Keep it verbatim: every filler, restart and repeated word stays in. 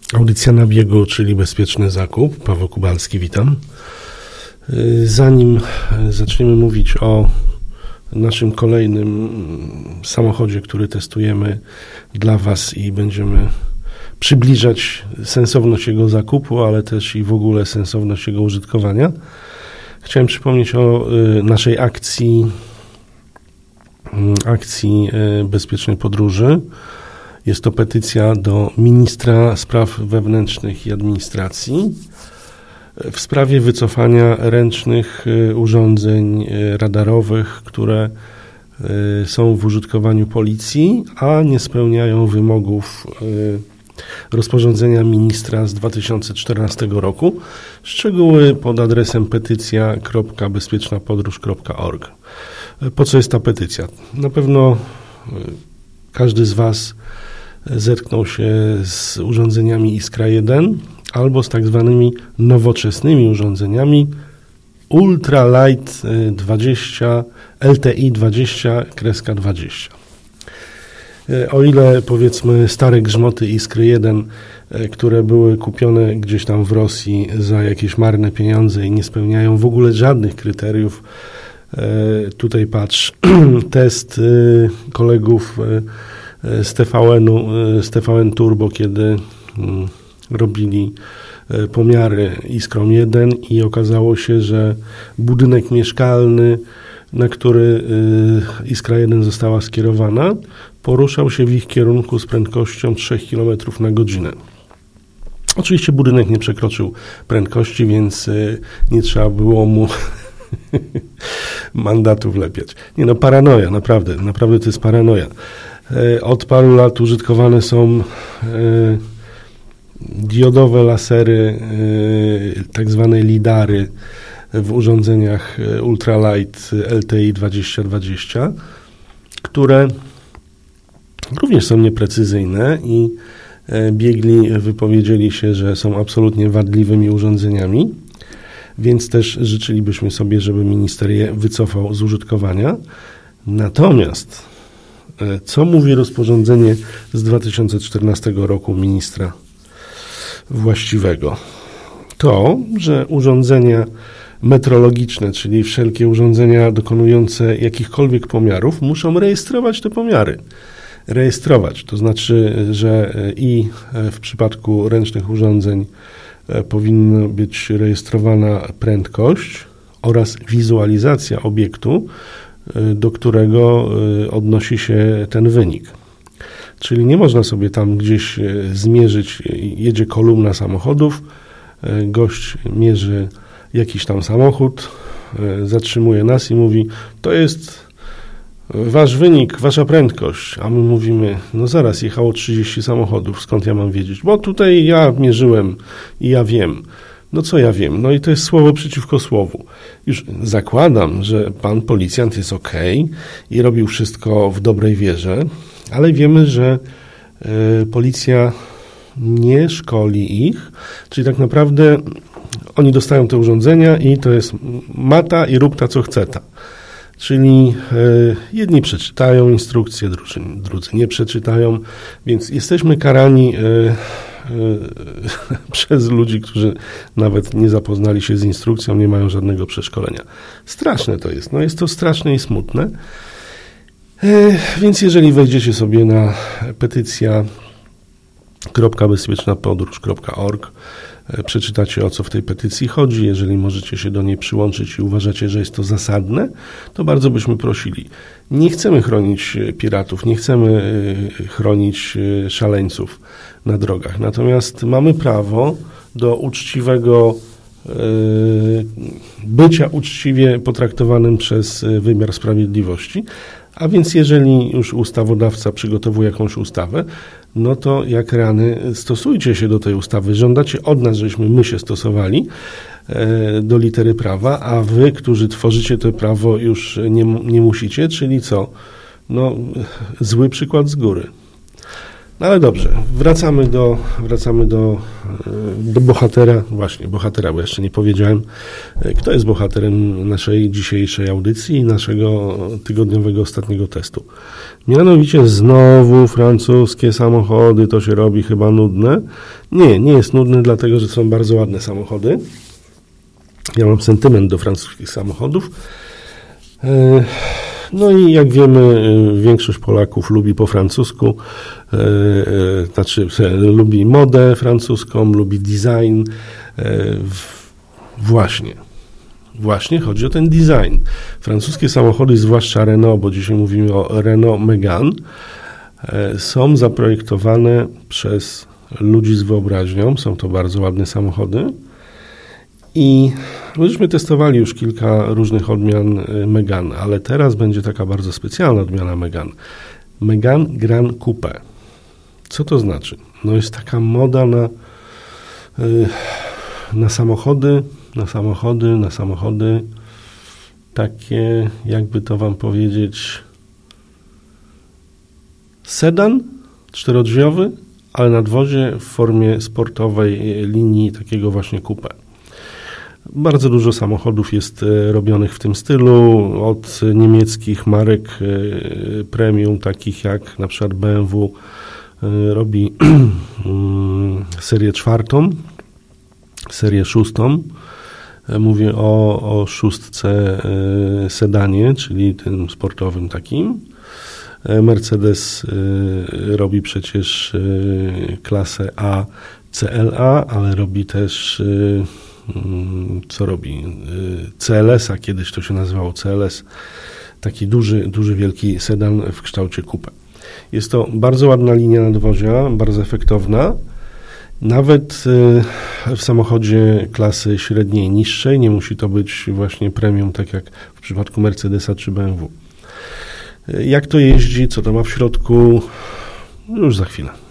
Audycja na biegu, czyli bezpieczny zakup. Paweł Kubalski, witam. Zanim zaczniemy mówić o naszym kolejnym samochodzie, który testujemy dla Was i będziemy przybliżać sensowność jego zakupu, ale też i w ogóle sensowność jego użytkowania, chciałem przypomnieć o naszej akcji akcji bezpiecznej podróży. Jest to petycja do ministra spraw wewnętrznych i administracji w sprawie wycofania ręcznych urządzeń radarowych, które są w użytkowaniu policji, a nie spełniają wymogów rozporządzenia ministra z dwa tysiące czternastego roku. Szczegóły pod adresem petycja kropka bezpieczna podróż kropka org. Po co jest ta petycja? Na pewno każdy z Was zetknął się z urządzeniami Iskra jeden albo z tak zwanymi nowoczesnymi urządzeniami Ultralight dwadzieścia, L T I dwadzieścia dwadzieścia. O ile, powiedzmy, stare grzmoty Iskry jeden, które były kupione gdzieś tam w Rosji za jakieś marne pieniądze i nie spełniają w ogóle żadnych kryteriów, tutaj patrz, test kolegów z T V N-u, z T V N Turbo, kiedy robili pomiary Iskrą jeden i okazało się, że budynek mieszkalny, na który Iskra jeden została skierowana, poruszał się w ich kierunku z prędkością trzy kilometry na godzinę. Oczywiście budynek nie przekroczył prędkości, więc nie trzeba było mu mandatu wlepiać. Nie no, paranoja, naprawdę, naprawdę to jest paranoja. Od paru lat użytkowane są diodowe lasery, tak zwane lidary w urządzeniach Ultralight L T I dwadzieścia dwadzieścia, które również są nieprecyzyjne i biegli wypowiedzieli się, że są absolutnie wadliwymi urządzeniami, więc też życzylibyśmy sobie, żeby minister je wycofał z użytkowania. Natomiast co mówi rozporządzenie z dwa tysiące czternastego roku ministra właściwego? To, że urządzenia metrologiczne, czyli wszelkie urządzenia dokonujące jakichkolwiek pomiarów, muszą rejestrować te pomiary. Rejestrować, to znaczy, że i w przypadku ręcznych urządzeń powinna być rejestrowana prędkość oraz wizualizacja obiektu, do którego odnosi się ten wynik. Czyli nie można sobie tam gdzieś zmierzyć, jedzie kolumna samochodów, gość mierzy jakiś tam samochód, zatrzymuje nas i mówi, to jest wasz wynik, wasza prędkość, a my mówimy, no zaraz, jechało trzydzieści samochodów, skąd ja mam wiedzieć? Bo tutaj ja mierzyłem i ja wiem. No co ja wiem? No i to jest słowo przeciwko słowu. Już zakładam, że pan policjant jest okej i robił wszystko w dobrej wierze, ale wiemy, że y, policja nie szkoli ich, czyli tak naprawdę oni dostają te urządzenia i to jest mata i rób ta co chce ta. Czyli y, jedni przeczytają instrukcje, drudzy, drudzy nie przeczytają, więc jesteśmy karani y, y, przez ludzi, którzy nawet nie zapoznali się z instrukcją, nie mają żadnego przeszkolenia. Straszne to jest, no jest to straszne i smutne. Y, więc jeżeli wejdziecie sobie na petycja kropka bezpieczna podróż kropka org, przeczytacie, o co w tej petycji chodzi. Jeżeli możecie się do niej przyłączyć i uważacie, że jest to zasadne, to bardzo byśmy prosili. Nie chcemy chronić piratów, nie chcemy chronić szaleńców na drogach. Natomiast mamy prawo do uczciwego bycia uczciwie potraktowanym przez wymiar sprawiedliwości. A więc jeżeli już ustawodawca przygotowuje jakąś ustawę, no to jak rany stosujcie się do tej ustawy. Żądacie od nas, żebyśmy my się stosowali e, do litery prawa, a wy, którzy tworzycie to prawo, już nie, nie musicie, czyli co? No, zły przykład z góry. No ale dobrze, wracamy do, wracamy do, do bohatera, właśnie bohatera, bo jeszcze nie powiedziałem, kto jest bohaterem naszej dzisiejszej audycji i naszego tygodniowego ostatniego testu. Mianowicie znowu francuskie samochody, to się robi chyba nudne. Nie, nie jest nudne, dlatego że są bardzo ładne samochody. Ja mam sentyment do francuskich samochodów. No i jak wiemy, większość Polaków lubi po francusku, znaczy lubi modę francuską, lubi design. Właśnie, właśnie chodzi o ten design. Francuskie samochody, zwłaszcza Renault, bo dzisiaj mówimy o Renault Megane, są zaprojektowane przez ludzi z wyobraźnią. Są to bardzo ładne samochody. I myśmy testowali już kilka różnych odmian Megane, ale teraz będzie taka bardzo specjalna odmiana Megane. Megane Grand Coupe. Co to znaczy? No jest taka moda na, na samochody, na samochody, na samochody takie, jakby to wam powiedzieć, sedan czterodrzwiowy, ale nadwozie w formie sportowej linii takiego właśnie coupe. Bardzo dużo samochodów jest robionych w tym stylu, od niemieckich marek premium, takich jak na przykład B M W robi serię czwartą, serię szóstą. Mówię o, o szóstce sedanie, czyli tym sportowym takim. Mercedes robi przecież klasę A, C L A, ale robi też co robi? C L S, a kiedyś to się nazywało C L S, taki duży, duży, wielki sedan w kształcie coupe. Jest to bardzo ładna linia nadwozia, bardzo efektowna. Nawet w samochodzie klasy średniej, niższej, nie musi to być właśnie premium, tak jak w przypadku Mercedesa czy B M W. Jak to jeździ, co to ma w środku? Już za chwilę.